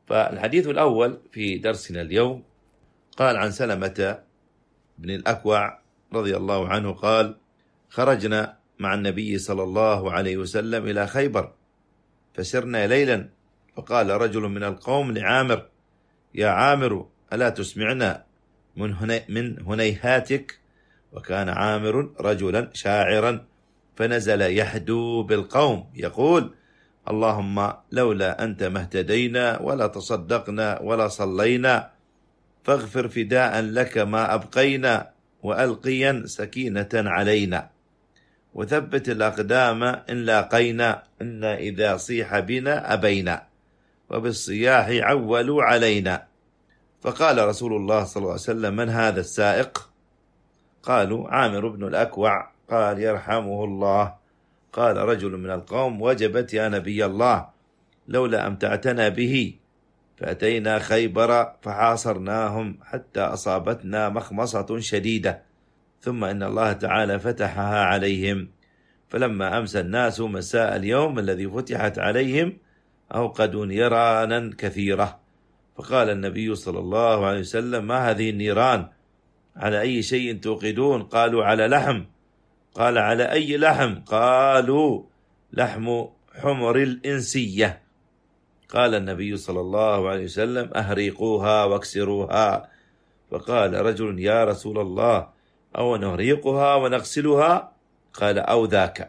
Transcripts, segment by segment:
فالحديث الأول في درسنا اليوم قال عن سلمة بن الأكوع رضي الله عنه قال: خرجنا مع النبي صلى الله عليه وسلم إلى خيبر فسرنا ليلا، فقال رجل من القوم لعامر: يا عامر، ألا تسمعنا من هنيهاتك؟ وكان عامر رجلا شاعرا، فنزل يحدو بالقوم يقول: اللهم لولا أنت ما اهتدينا ولا تصدقنا ولا صلينا، فاغفر فداء لك ما أبقينا، وألقيا سكينة علينا، وثبت الأقدام إن لاقينا، إن إذا صيح بنا أبينا، وبالصياح عولوا علينا. فقال رسول الله صلى الله عليه وسلم: من هذا السائق؟ قالوا: عامر بن الأكوع. قال: يرحمه الله. قال رجل من القوم: وجبت يا نبي الله، لولا أمتعتنا به. فأتينا خيبر فحاصرناهم حتى أصابتنا مخمصة شديدة، ثم إن الله تعالى فتحها عليهم، فلما أمسى الناس مساء اليوم الذي فتحت عليهم أوقدوا نيرانا كثيرة. فقال النبي صلى الله عليه وسلم: ما هذه النيران؟ على أي شيء توقدون؟ قالوا: على لحم. قال: على أي لحم؟ قالوا: لحم حمر الإنسية. قال النبي صلى الله عليه وسلم: أهريقوها واكسروها. فقال رجل: يا رسول الله، أو نهريقها ونغسلها؟ قال: أو ذاك.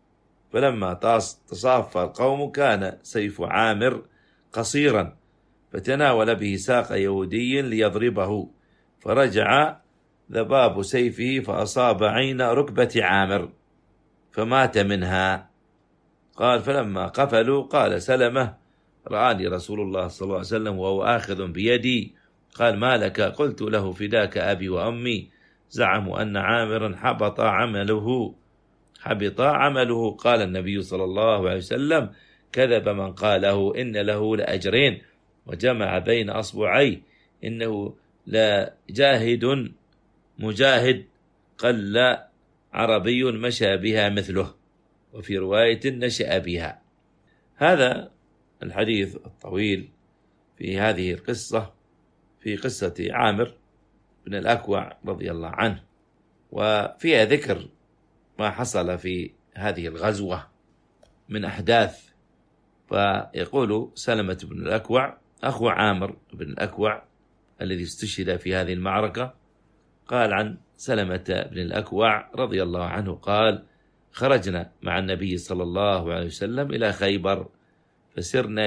فلما تصافى القوم كان سيف عامر قصيرا، فتناول به ساق يهودي ليضربه، فرجع ذباب سيفه فأصاب عين ركبة عامر فمات منها. قال: فلما قفلوا قال سلمة: رآني رسول الله صلى الله عليه وسلم وهو آخذ بيدي. قال: ما لك؟ قلت له: فداك أبي وأمي. زعموا أن عامرا حبط عمله. قال النبي صلى الله عليه وسلم: كذب من قاله، إن له لأجرين. وجمع بين أصبعيه: إنه لجاهد مجاهد، قل عربي مشى بها مثله، وفي رواية نشأ بها. هذا الحديث الطويل في هذه القصة، في قصة عامر بن الأكوع رضي الله عنه، وفيها ذكر ما حصل في هذه الغزوة من أحداث. فيقول سلمة بن الأكوع أخو عامر بن الأكوع الذي استشهد في هذه المعركة، قال عن سلمة بن الأكوع رضي الله عنه قال: خرجنا مع النبي صلى الله عليه وسلم إلى خيبر فسرنا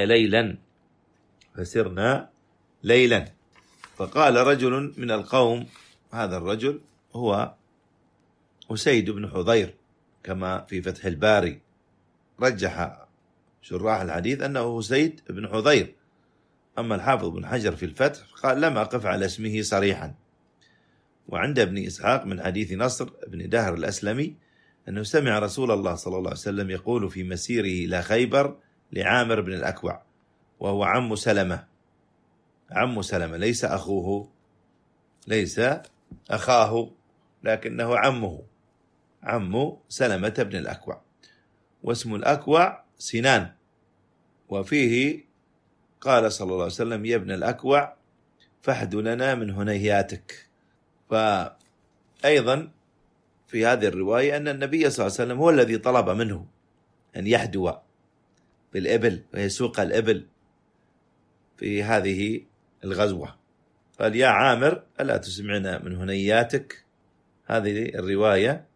ليلا، فقال رجل من القوم، هذا الرجل هو أسيد بن حضير كما في فتح الباري، رجح شراح الحديث أنه أسيد بن حضير، أما الحافظ بن حجر في الفتح قال: لم أقف على اسمه صريحا. وعند ابن إسحاق من حديث نصر بن دهر الأسلمي أنه سمع رسول الله صلى الله عليه وسلم يقول في مسيره إلى خيبر لعامر بن الأكوع، وهو عم سلمة ليس أخوه، ليس أخاه، لكنه عم سلمة بن الأكوع، واسم الأكوع سنان. وفيه قال صلى الله عليه وسلم: يا ابن الأكوع، فاحد لنا من هنيهاتك. فأيضا في هذه الرواية أن النبي صلى الله عليه وسلم هو الذي طلب منه أن يحدو بالإبل ويسوق الإبل في هذه الغزوة. قال: يا عامر، ألا تسمعنا من هنياتك؟ هذه الرواية.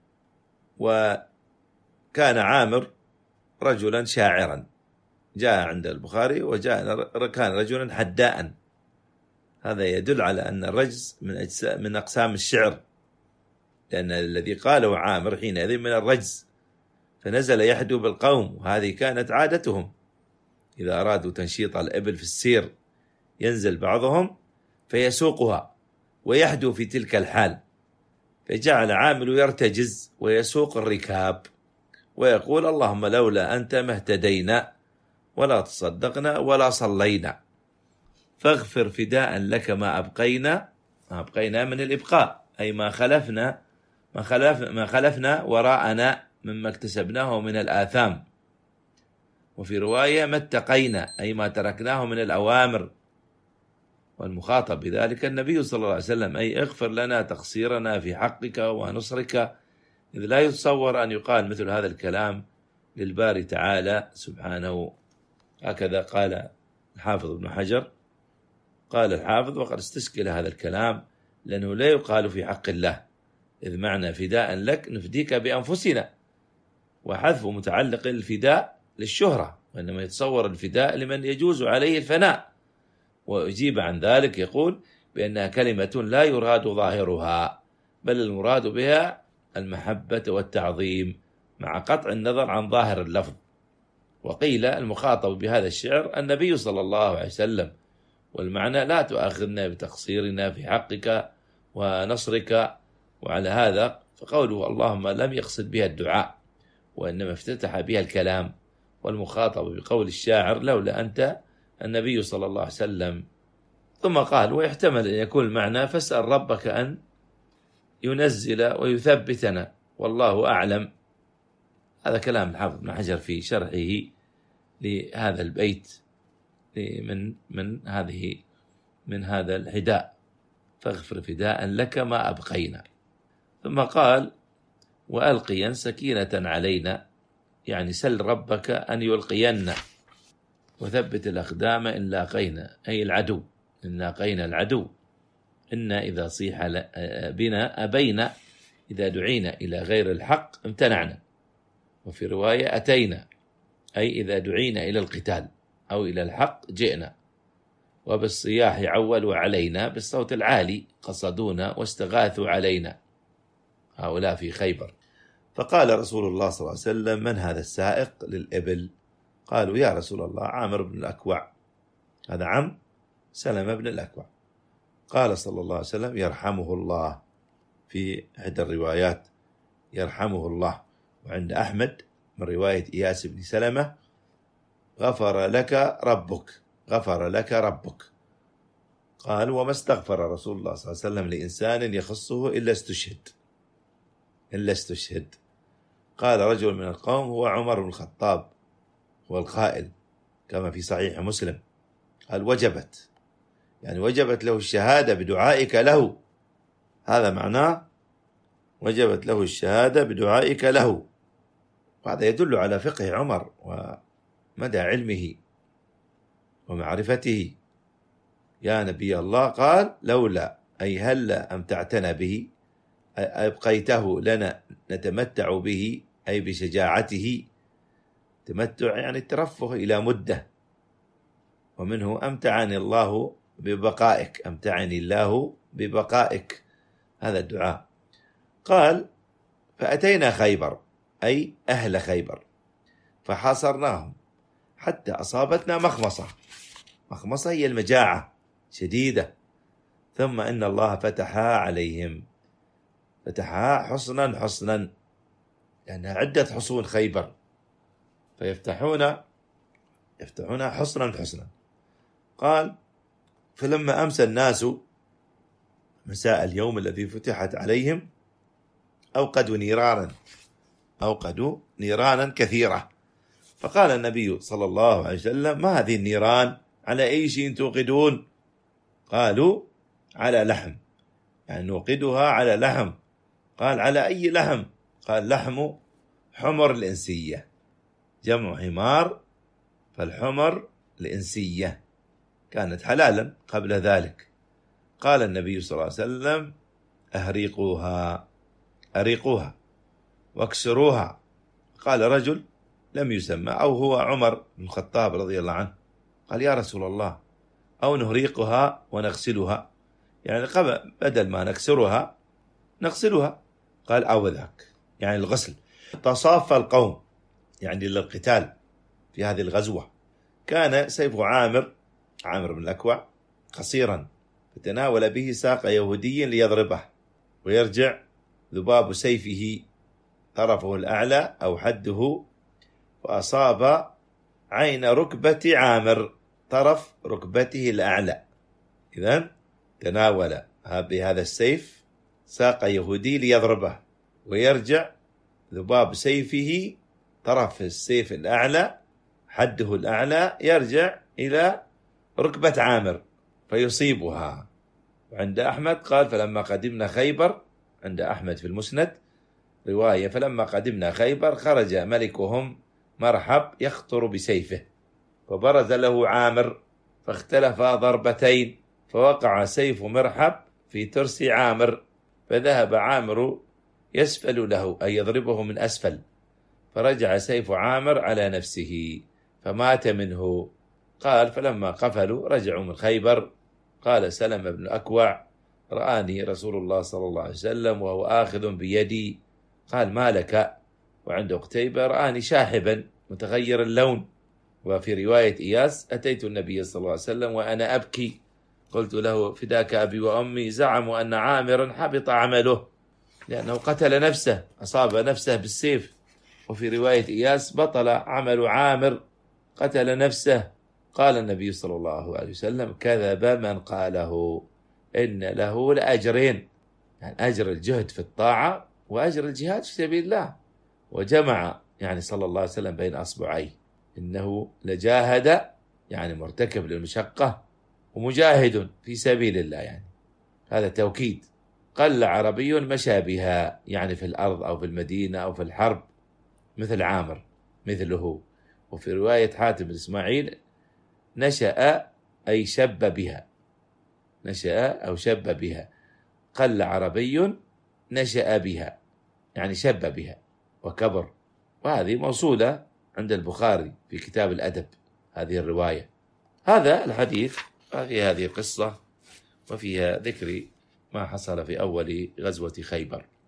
وكان عامر رجلا شاعرا، جاء عند البخاري كان رجلا حداء. هذا يدل على أن الرجز من أقسام الشعر، لأن الذي قاله عامر حينئذ من الرجز، فنزل يحدو بالقوم، وهذه كانت عادتهم إذا أرادوا تنشيط الإبل في السير ينزل بعضهم فيسوقها ويحدو في تلك الحال، فجعل عامر يرتجز ويسوق الركاب ويقول: اللهم لولا أنت ما اهتدينا ولا تصدقنا ولا صلينا، فاغفر فداء لك ما أبقينا من الإبقاء، أي ما خلفنا وراءنا مما اكتسبناه من الآثام. وفي رواية: ما اتقينا، أي ما تركناه من الأوامر والمخاطب بذلك النبي صلى الله عليه وسلم، أي اغفر لنا تقصيرنا في حقك ونصرك، إذ لا يتصور أن يقال مثل هذا الكلام للباري تعالى سبحانه. هكذا قال الحافظ ابن حجر. قال الحافظ وقد استشكل هذا الكلام لأنه لا يقال في حق الله، إذ معنى فداء لك نفديك بأنفسنا، وحذف متعلق الفداء للشهرة، وإنما يتصور الفداء لمن يجوز عليه الفناء. وأجيب عن ذلك يقول بأنها كلمة لا يراد ظاهرها، بل المراد بها المحبة والتعظيم مع قطع النظر عن ظاهر اللفظ. وقيل المخاطب بهذا الشعر النبي صلى الله عليه وسلم، والمعنى لا تؤاخذنا بتقصيرنا في حقك ونصرك. وعلى هذا فقوله اللهم لم يقصد بها الدعاء، وإنما افتتح بها الكلام، والمخاطب بقول الشاعر لولا أنت النبي صلى الله عليه وسلم. ثم قال ويحتمل أن يكون المعنى فاسأل ربك أن ينزل ويثبتنا والله أعلم. هذا كلام الحافظ ابن حجر في شرحه لهذا البيت من هذا الحداء، فاغفر فداء لك ما أبقينا. ثم قال وألقيا سكينة علينا، يعني سل ربك أن يلقينا، وثبت الأقدام إن لاقينا، أي العدو، إن لاقينا العدو. إنا إذا صيح بنا أبينا، إذا دعينا إلى غير الحق امتنعنا. وفي رواية أتينا، أي إذا دعينا إلى القتال أو إلى الحق جئنا. وبالصياح عولوا علينا، بالصوت العالي قصدونا واستغاثوا علينا، هؤلاء في خيبر. فقال رسول الله صلى الله عليه وسلم من هذا السائق للإبل؟ قالوا يا رسول الله عامر بن الأكوع، هذا عم سلمة بن الأكوع. قال صلى الله عليه وسلم يرحمه الله، في إحدى الروايات يرحمه الله. وعند أحمد من رواية إياس بن سلمة غفر لك ربك، غفر لك ربك. قال وما استغفر رسول الله صلى الله عليه وسلم لإنسان يخصه إلا استشهد. قال رجل من القوم هو عمر بن الخطاب، هو القائل كما في صحيح مسلم، قال وجبت، يعني وجبت له الشهادة بدعائك له، هذا معناه وجبت له الشهادة بدعائك له. وهذا يدل على فقه عمر ومدى علمه ومعرفته. يا نبي الله، قال لولا أي هلا أمتعتنا به، أبقيته لنا نتمتع به، أي بشجاعته. تمتع يعني الترفه إلى مدة، ومنه أمتعني الله ببقائك، أمتعني الله ببقائك، هذا الدعاء. قال فأتينا خيبر، أي أهل خيبر، فحاصرناهم حتى أصابتنا مخمصة. مخمصة هي المجاعة شديدة. ثم إن الله فتحها عليهم، فتحها حصنا، لأنها عدة حصون خيبر، فيفتحون حصنا. قال فلما أمسى الناس مساء اليوم الذي فتحت عليهم أوقدوا نيرانا كثيرة. فقال النبي صلى الله عليه وسلم ما هذه النيران؟ على أي شيء توقدون؟ قالوا على لحم، يعني نوقدها على لحم. قال على أي لحم؟ قال لحم حمر الإنسية، جمع حمار، فالحمر الإنسية كانت حلالا قبل ذلك. قال النبي صلى الله عليه وسلم أريقوها واكسروها. قال رجل لم يسمى، أو هو عمر بن الخطاب رضي الله عنه، قال يا رسول الله أو نهريقها ونغسلها، يعني بدل ما نكسرها نغسلها. قال أو ذاك، يعني الغسل. تصافى القوم يعني للقتال في هذه الغزوة. كان سيف عامر بن الأكوع قصيرا، فتناول به ساق يهودي ليضربه، ويرجع ذباب سيفه طرفه الأعلى أو حده، وأصاب عين ركبة عامر، طرف ركبته الأعلى. إذن تناول بهذا السيف ساق يهودي ليضربه، ويرجع ذباب سيفه طرف السيف الأعلى حده الأعلى يرجع إلى ركبة عامر، فيصيبها. وعند أحمد قال فلما قدمنا خيبر، عند أحمد في المسند رواية فلما قدمنا خيبر خرج ملكهم مرحب يخطر بسيفه، فبرز له عامر فاختلفا ضربتين، فوقع سيف مرحب في ترس عامر، فذهب عامر يسفل له أي يضربه من أسفل، فرجع سيف عامر على نفسه فمات منه. قال فلما قفلوا رجعوا من خيبر قال سلمة بن الأكوع رآني رسول الله صلى الله عليه وسلم وهو آخذ بيدي، قال ما لك؟ وعند قتيبة رآني شاحبا متغير اللون. وفي رواية إياس أتيت النبي صلى الله عليه وسلم وأنا أبكي، قلت له فداك أبي وأمي، زعموا أن عامرا حبط عمله لأنه قتل نفسه، أصاب نفسه بالسيف. وفي رواية إياس بطل عمل عامر، قتل نفسه. قال النبي صلى الله عليه وسلم كذب من قاله، إن له لأجرين، يعني أجر الجهد في الطاعة وأجر الجهاد في سبيل الله. وجمع يعني صلى الله عليه وسلم بين أصبعيه، إنه لجاهد يعني مرتكب للمشقة، ومجاهد في سبيل الله، يعني هذا توكيد. قل عربي مشى بها، يعني في الأرض أو في المدينة أو في الحرب، مثل عامر مثله. وفي رواية حاتم بن إسماعيل نشأ أي شب بها، نشأ أو شب بها، قل عربي نشأ بها يعني شب بها وكبر. وهذه موصولة عند البخاري في كتاب الأدب هذه الرواية. هذا الحديث في هذه القصة وفيها ذكر ما حصل في أول غزوة خيبر.